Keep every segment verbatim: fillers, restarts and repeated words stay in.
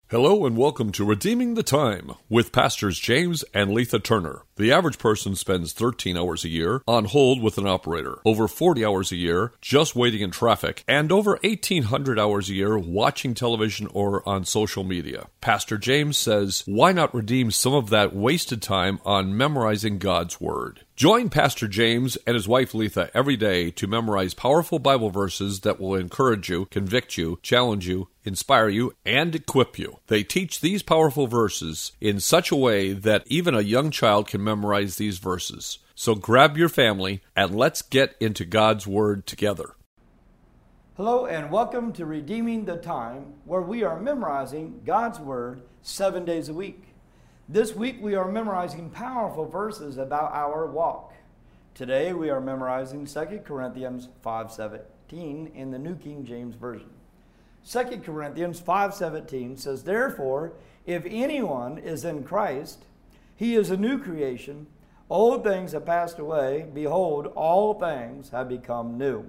Hello and welcome to Redeeming the Time with Pastors James and Letha Turner. The average person spends thirteen hours a year on hold with an operator, over forty hours a year just waiting in traffic, and over eighteen hundred hours a year watching television or on social media. Pastor James says, why not redeem some of that wasted time on memorizing God's Word? Join Pastor James and his wife Letha every day to memorize powerful Bible verses that will encourage you, convict you, challenge you, inspire you, and equip you. They teach these powerful verses in such a way that even a young child can memorize these verses. So grab your family and let's get into God's Word together. Hello and welcome to Redeeming the Time, where we are memorizing God's Word seven days a week. This week we are memorizing powerful verses about our walk. Today we are memorizing Second Corinthians five seventeen in the New King James Version. Second Corinthians five seventeen says, "Therefore, if anyone is in Christ, he is a new creation. Old things have passed away. Behold, all things have become new."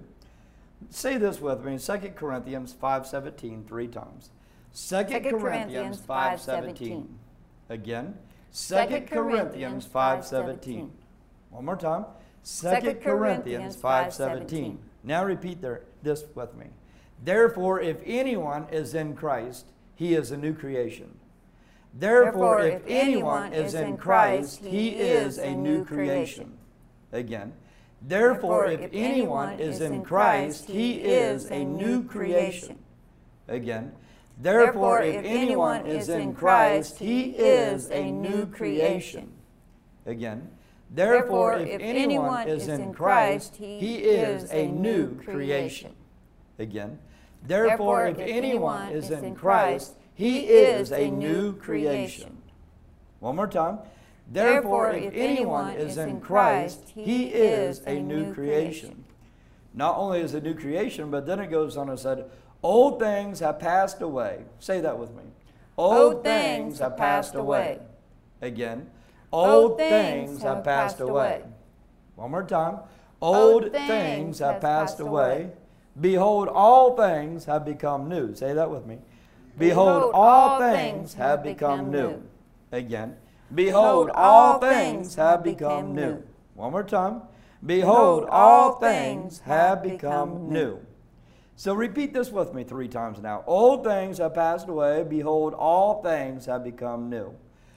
Say this with me, Second Corinthians five seventeen, three times. Second Corinthians five seventeen. Again, Second Corinthians five seventeen. One more time. Second Corinthians five seventeen. Now repeat there, this with me. Therefore, if anyone is in Christ, he is a new creation. Therefore, if anyone is in Christ, he is a new creation. Again. Therefore, if anyone is in Christ, he is a new creation. Again. Therefore, if anyone is in Christ, he is a new creation. Again. Therefore, if anyone is in Christ, he is a new creation. Again. Therefore, if anyone is in Christ, he is a new creation. One more time. Therefore, if anyone is in Christ, he is a new creation. Not only is a new creation, but then it goes on and said, old things have passed away. Say that with me. Old things have passed away. Again. Old things have passed away. One more time. Old things have passed away. Behold, all things have become new. Say that with me. Behold, all things have become new. Again. Behold, all things have become new. One more time. Behold, all things have become new. So repeat this with me three times now. Old things have passed away. Behold, all things have become new.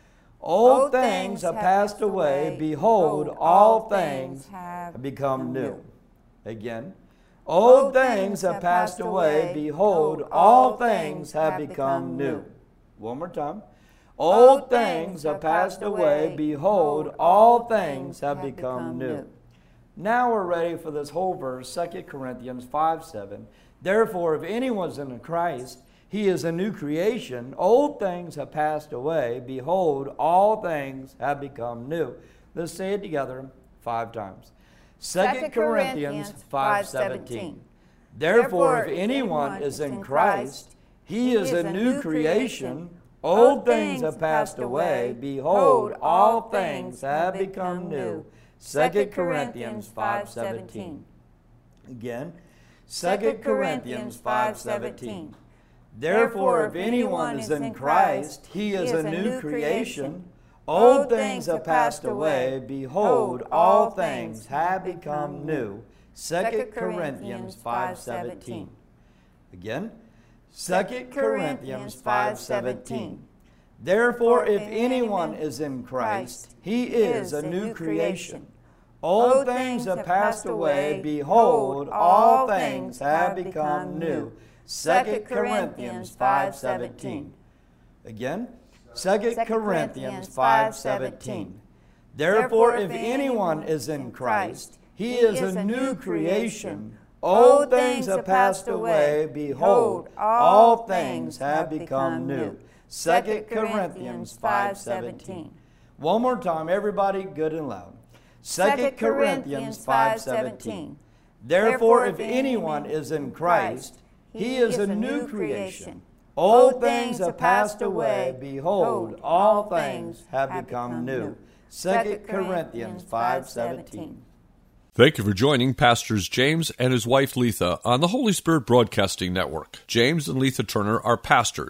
Old things have passed away. Behold, all things have become new. Again. Old things have passed away. Behold, all things have become new. One more time. Old things have passed away. Behold, all things have become new. Now we're ready for this whole verse, Second Corinthians five seven. Therefore, if anyone's in Christ, he is a new creation. Old things have passed away. Behold, all things have become new. Let's say it together five times. Second Corinthians five seventeen. Therefore, if anyone is in Christ, he is a new creation. Old things have passed away. Behold, all things have become new. Second Corinthians five seventeen. Again. Second Corinthians five seventeen. Therefore, if anyone is in Christ, he is a new creation. Old things have passed away. Behold, all things have become new. Second Corinthians five seventeen. Again. Second Corinthians five seventeen. Therefore, if anyone is in Christ, he is a new creation. Old things have passed away. Behold, all things have become new. Second Corinthians five seventeen. Again. Second Corinthians five seventeen. Therefore, if anyone is in Christ, he is a new creation. Old things have passed away. Behold, all things have become new. Second Corinthians five seventeen. One more time, everybody, good and loud. Second Corinthians five seventeen. Therefore, if anyone is in Christ, he is a new creation. Old things have passed away. Behold, all things have become new. Second Corinthians five seventeen. Thank you for joining Pastors James and his wife Letha on the Holy Spirit Broadcasting Network. James and Letha Turner are pastors,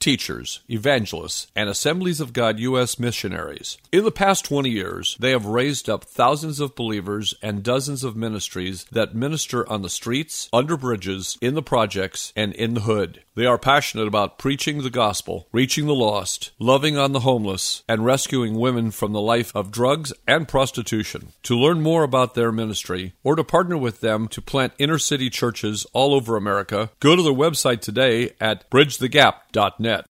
teachers, evangelists, and Assemblies of God U S missionaries. In the past twenty years, they have raised up thousands of believers and dozens of ministries that minister on the streets, under bridges, in the projects, and in the hood. They are passionate about preaching the gospel, reaching the lost, loving on the homeless, and rescuing women from the life of drugs and prostitution. To learn more about their ministry, or to partner with them to plant inner-city churches all over America, go to their website today at bridge the gap dot net.